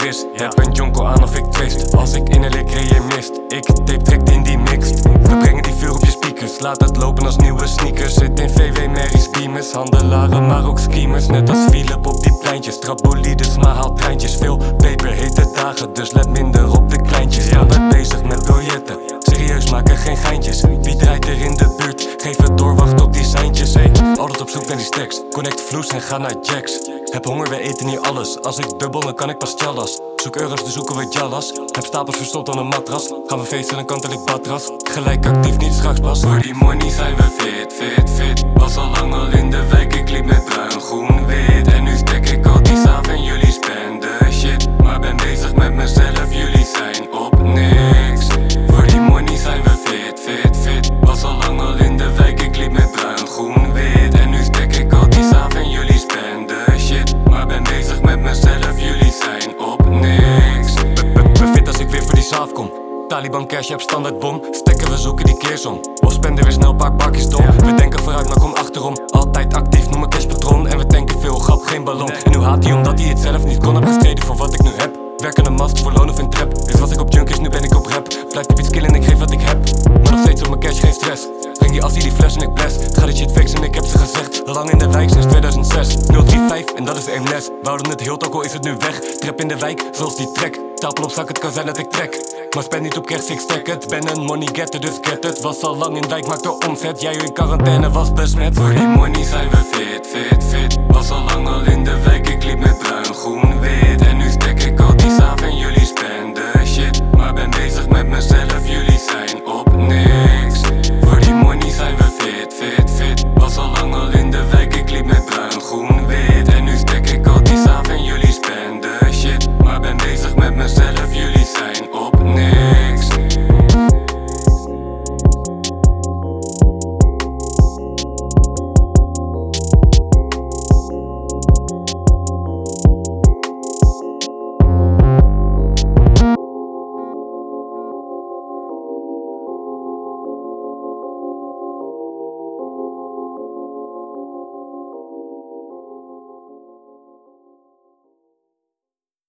fris. Heb een jonko aan of ik twist. Als ik innerlijk creëer mist. Ik tape direct in die mixed. We brengen die vuur op je speakers. Laat het lopen als nieuwe sneakers. Zit in VW Mary's Beamers. Handelaren maar ook schemers. Net als Philip op die pleintjes. Trapbolides maar haal treintjes. Veel peper, hete dagen. Dus let minder op de kleintjes. Standaard bezig met biljetten. Serieus, maken geen geintjes. Wie draait er in de buurt? Geef het door, wacht op die seintjes. Altijd op zoek naar die stacks. Connect vloes en ga naar jacks. Heb honger, we eten niet alles. Als ik dubbel, dan kan ik pas tjallas. Zoek euro's, dus zoeken we jallas. Heb stapels verstopt aan een matras. Gaan we feesten, dan kantel ik badras. Gelijk actief, niet straks pas. Voor die money zijn we fit. Was al lang al in de wijk, ik liep met bruin, groen, wit. En nu stek ik al die saaf en jullie spenden shit. Maar ben bezig met mezelf, jullie zijn op niks. Voor die money zijn we fit. Was al lang al in de wijk, ik liep met bruin, groen, wit. En nu stek ik al die saaf en jullie spenden shit. Maar ben bezig met mezelf, jullie zijn op niks. Ben fit als ik weer voor die saaf kom. Taliban cash, je hebt standaard bom. Stekken, we zoeken die keersom. Of spenden weer snel, pak bakjes dom. We denken vooruit, maar kom achterom. Altijd actief, noem me cashpatron. En we tanken veel, grap, geen ballon. En nu haat hij omdat hij het zelf niet kon. Heb gestreden voor wat ik nu heb. Werk aan een mast, voor loon of in trap. Eerst was ik op junkies, nu ben ik op rap. Blijf op iets killen, ik geef wat ik heb. Maar nog steeds op mijn cash, geen stress. Breng die assie, die fles en ik bless. Ga dit shit fixen, ik heb ze gezegd. Lang in de wijk sinds 2006. 035 en dat is één les. We houden het heel, ook al is het nu weg. Trap in de wijk, zoals die trek. Stapel op zak, het kan zijn dat ik trek. Maar spend niet op kerst, ik stek het. Ben een money getter, dus get het. Was al lang in wijk, maakte omzet. Jij in quarantaine was besmet. Voor die money zijn we fit. Was al lang al in de wijk, ik liep met bruin, groen, wit. En nu stek ik al die saaf en jullie spenden shit. Maar ben bezig met mezelf, jullie